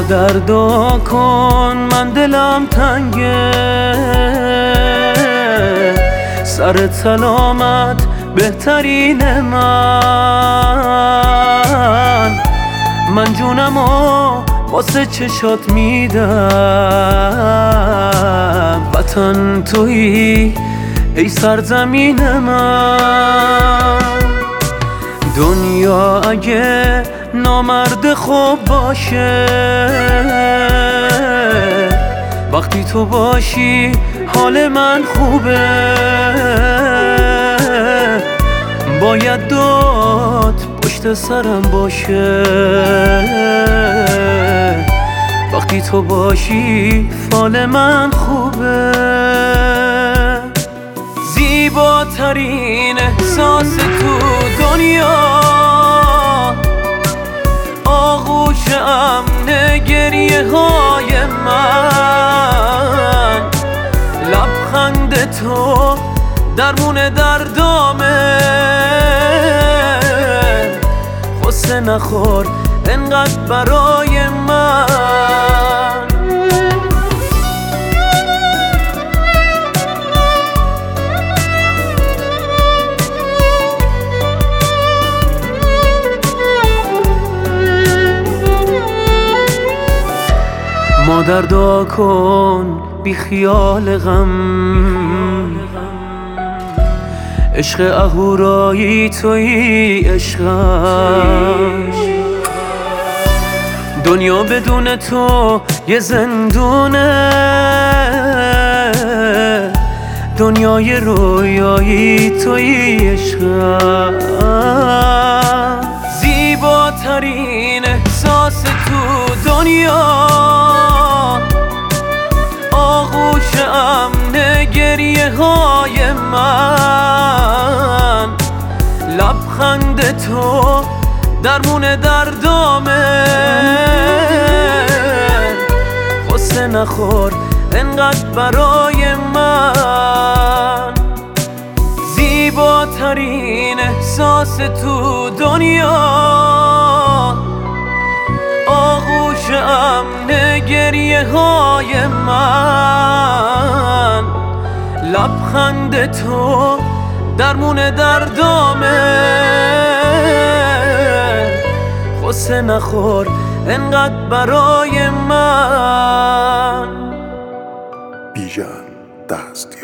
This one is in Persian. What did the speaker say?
دردا کن من دلم تنگه، سر سلامت بهترین من جونمو واسه چشات میدم. وطن تویی ای سرزمین من. دنیا اگه نامرد خوب باشه، وقتی تو باشی حال من خوبه. باید داد پشت سرم باشه، وقتی تو باشی فال من خوبه. زیباترین احساس تو دنیا، آغوش امن گریه های من. لبخند تو درمون دردامه، غصه نخور انقدر برای من. مادر دعا کن بی خیال غم، عشق اهورایی تویی عشقم. دنیا بدون تو یه زندونه، دنیای رویایی تویی عشقم. زیباترین احساس تو دنیا، آغوش امن گریه های من. لبخند تو درمون دردامه، غصه نخور انقدر برای من. زیباترین احساس تو دنیا، آغوش امن گریه های من. لبخند تو درمون دردامه، غصه نخور انقدر برای من. بیژن دست